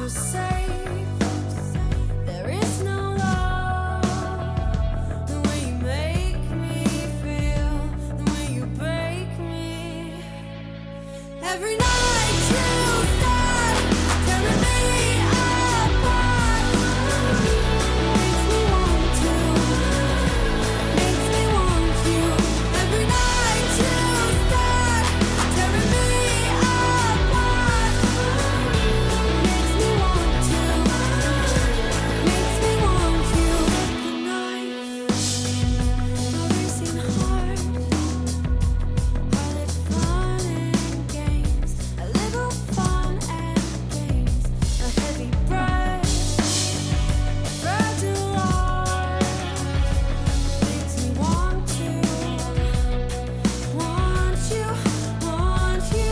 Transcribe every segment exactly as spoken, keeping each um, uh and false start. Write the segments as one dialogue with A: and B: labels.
A: feel safe. There is no love the way you make me feel, the way you break me. Every night you start tearing me apart. Makes me want to, makes me want you. Every night you start tearing me apart. Makes me want to, makes me want you. The knife, a racing heart. Are they fun and games? A little fun and games. A heavy breath, a fragile heart. Makes me want to, want you, want you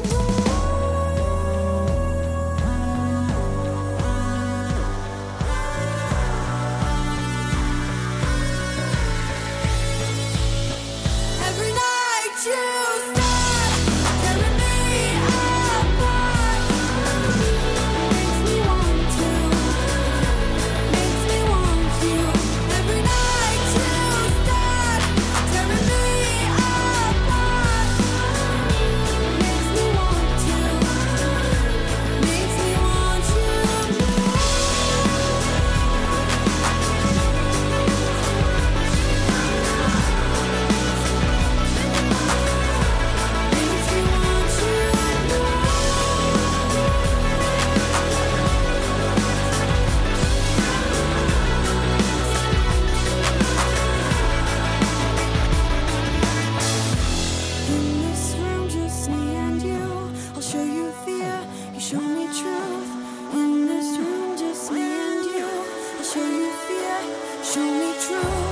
A: Every night you start tearing me apart. Makes me want to, makes me want you. Every night you start tearing me apart. Makes me want to, makes me want you Makes me want you In this room, just me and you. I'll show you fear, you show me truth. In this room, just me and you. I'll show you fear, show me truth.